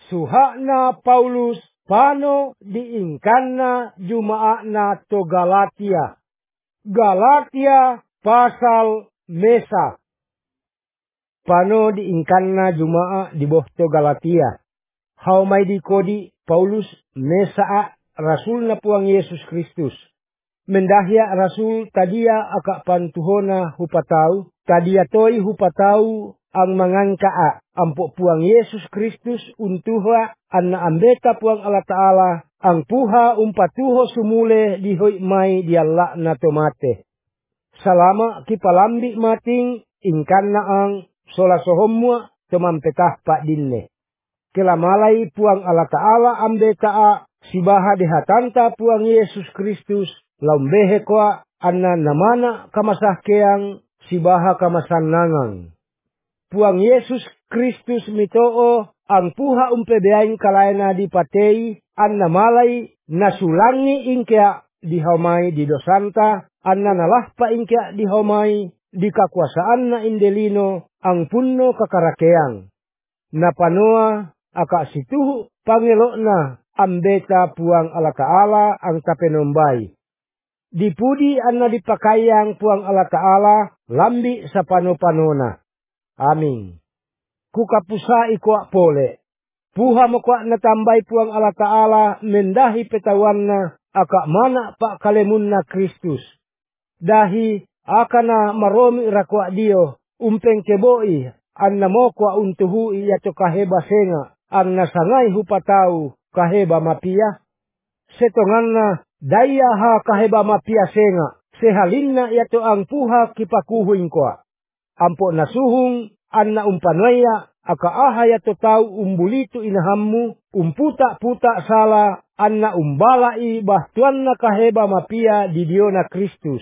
Suhakna Paulus pano diingkanna jumaakna to Galatia. Galatia pasal mesa. Pano diingkanna jumaak di boh to Galatia. Haumai di kodi Paulus mesa rasulna puang Yesus Kristus. Mendahya rasul tadia akak pantuhona hupatau. Tadia toi hupatau ang mangangkaa ampok puang Yesus Kristus untuha anna ambeta puang Allah Ta'ala ang puha umpatuho sumule dihoi mai dialak na tomate. Salama kipalambi mating ingkanna ang sola sohomua tomampetah pak dinne. Kelamalai puang Allah Ta'ala ambeta sibaha dehatanta puang Yesus Kristus laumbehe koa anna namana kamasah keang sibaha kamasannangang. Puang Yesus Kristus mitoo ang puha umpebeain kalaena di patei anna malai nasulangi ingkea dihaumai di dosanta anna nalahpa ingkea dihaumai di kakuasaan na indelino ang punno kakarakeang. Napanoa aka situhu pangelokna ambeta puang Allah Ta'ala ang tapenombai. Dipudi anna dipakayang puang Allah Ta'ala lambi sa pano-panona. Amin. Kukapusa ikuak pole. Puha mo kuak natambay puang Allah Ta'ala mendahi petawan na akak mana pak kalemun na Kristus. Dahi akana maromi rakuak dio umpeng keboi anna mo kuak untuhui yato kaheba senga ang nasangay hupatau kaheba mapia. Setonganna daya ha kaheba mapia senga sehalinna yato ang puha kipakuhuin kuak. Ampo nasuhung anna umpanwaya aka ahaya to tau umbulitu inahammu umputa-puta sala anna umbalai bahtuanna kaheba mapia di diona Kristus.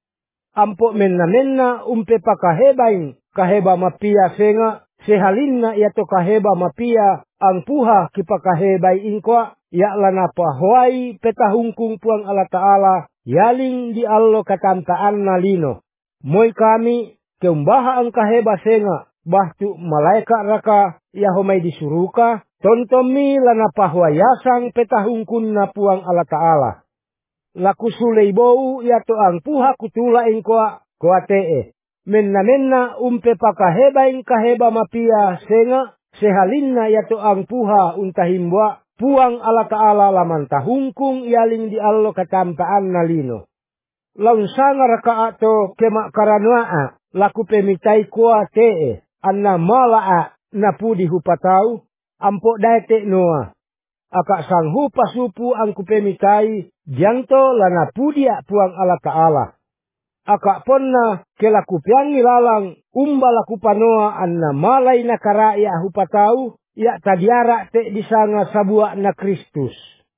Ampo menna-menna umpe pakahebain kaheba mapia senga sehalinna yato kaheba mapia ang puha kipakahebai ingkoa yaklana pahuai petahungkung puang Allah Ta'ala yaling di allo katantaan nalino. Moy kami keumbaha ang kaheba senga bahtu malaikat raka yahomai disuruka tontomi lana pahwayasang petahungkun na puang Allah Ta'ala. Laku suleibou yato ang puha kutula ingkoa koatee. Menna umpe pakaheba ing kaheba mapia senga sehalinna yato ang puha untahimbwa puang Allah Ta'ala laman tahungkung yaling di allo katampaan nalino. Laun sanga raka ato kemak karanwaa laku pemitai kuah tee anna malaa napudi hupatau ampok daete noa akak sanghu pasupu ang kupemitai jangto lana pudia puang Allah Ta'ala akak ponna kelaku piangi lalang umbalaku panoa anna malai nakaraya hupatau ya tadiara te disanga sabua na Kristus.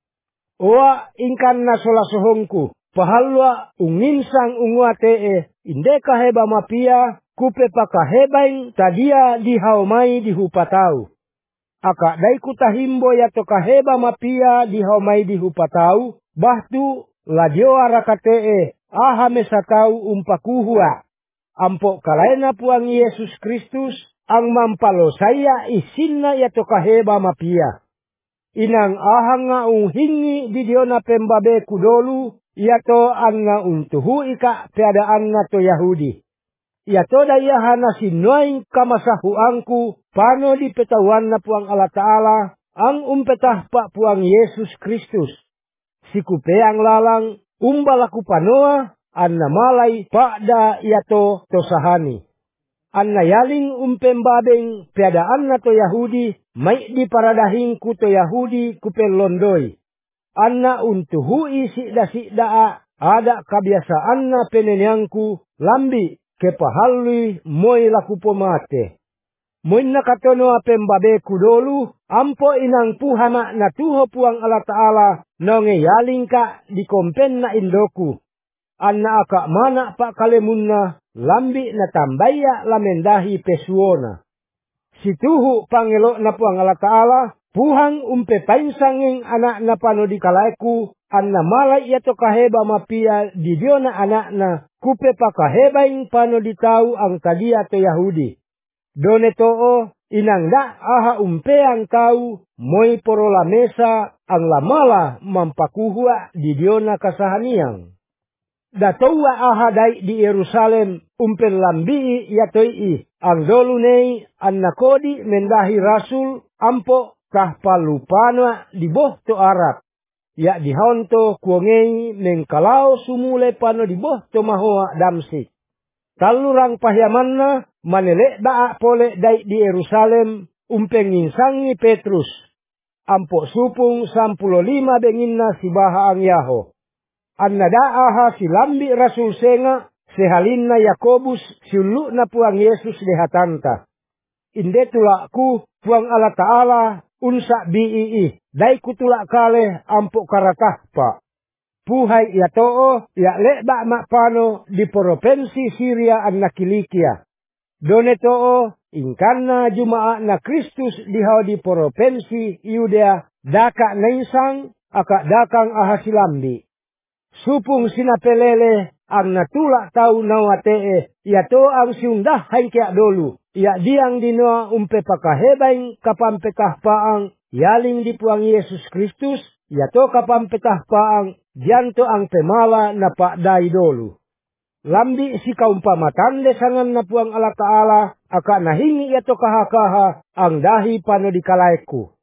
Oa ingkan na sola sohongku pahalwa unginsang ungwa tee indeka heba mapia kupe pakahebain tadia dihaumai dihupatau. Aka daiku tahimbo yato kaheba mapia dihaumai dihupatau bahtu ladioa rakatee aha mesatau umpakuhua. Ampok kalaena puang Yesus Kristus ang mampalo saya isinna yato kaheba mapia. Inang ahanga unghingi di diona pembabe kudolu yato anna untuhu ika peadaan na to Yahudi. Yato dayahana sinuaing kamasahu angku pano di petawan na puang Allah Ta'ala ang umpetah pak puang Yesus Kristus. Sikupeang lalang umbalaku panoa anna malai pakda yato tosahani. Anna yaling umpembabeng peadaan na to Yahudi mai di paradahing ku to Yahudi kupelondoi. Anna untuhu isi da ada kebiasaan na penenyangku lambi kepahalui moi laku pomate. Moi nakatono apembabe kudolu ampo inang puhana na tuho puang Allah Ta'ala nonge yaling ka di kompen na indoku. Anna aka mana pak kalemunna lambi na tambaya lamendahi pesuona. Situhu pangelok na puang Allah Ta'ala puhang umpe painsanging anak na pano di kalaiku anna malai yato kaheba mapia di diona anak na kupe pakahebaing pano di tau ang kadia to Yahudi. Done too inang da aha umpeang kau moi porola mesa ang lamala mampakuhua di diona kasahaniang. Datowa aha dai di Yerusalem umpel lambii yatoi ang dolu nei an nakodi mendahi rasul ampo kah palupana di bohto Arab. Ya dihonto kuongei mengkalau sumule pano di bohto mahoa Damsik. Talurang pahyamanna manelek daa pole dai di Yerusalem umpeng insangi Petrus. Ampo supung 15 benginna sibaha ang Yaho. Anna daaha silambi rasul senga sehalinna Yakobus siulu na puang Yesus dehatanta. Inde tulaku puang Allah Ta'ala unsa bii dai kutulak kale ampo karatahpa. Puhai ya too ya leba makpano di provinsi Syria an nakilikia. Done too ingkanna jumaa na Kristus dihau di provinsi Yudea daka naisang aka dakang ahasilambi. Supung sinapelele ang natulak tau nawatee yato ang siundah hangkea dolu. Ya diang dinoa umpe pakahebaing kapampetahpaang yaling di puang Yesus Kristus yato kapampetahpaang dianto ang pemala na pakdai dolu. Lambi si kaumpamatande sangan na puang Allah Ta'ala aka nahingi yato kahakaha ang dahi pano di kalaiku.